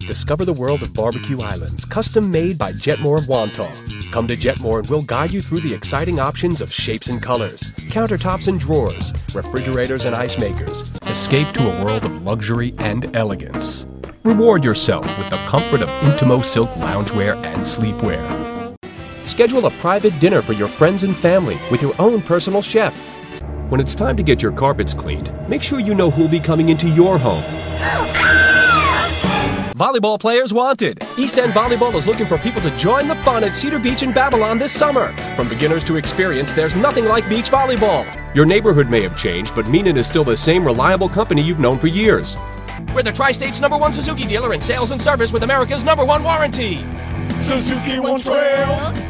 Discover the world of barbecue islands, custom made by Jetmore of Wantagh. Come to Jetmore and we'll guide you through the exciting options of shapes and colors, countertops and drawers, refrigerators and ice makers. Escape to a world of luxury and elegance. Reward yourself with the comfort of Intimo silk loungewear and sleepwear. Schedule a private dinner for your friends and family with your own personal chef. When it's time to get your carpets cleaned, make sure you know who'll be coming into your home. Volleyball players wanted! East End Volleyball is looking for people to join the fun at Cedar Beach in Babylon this summer. From beginners to experienced, there's nothing like beach volleyball. Your neighborhood may have changed, but Meenan is still the same reliable company you've known for years. We're the Tri-State's #1 Suzuki dealer in sales and service with America's #1 warranty. Suzuki 112.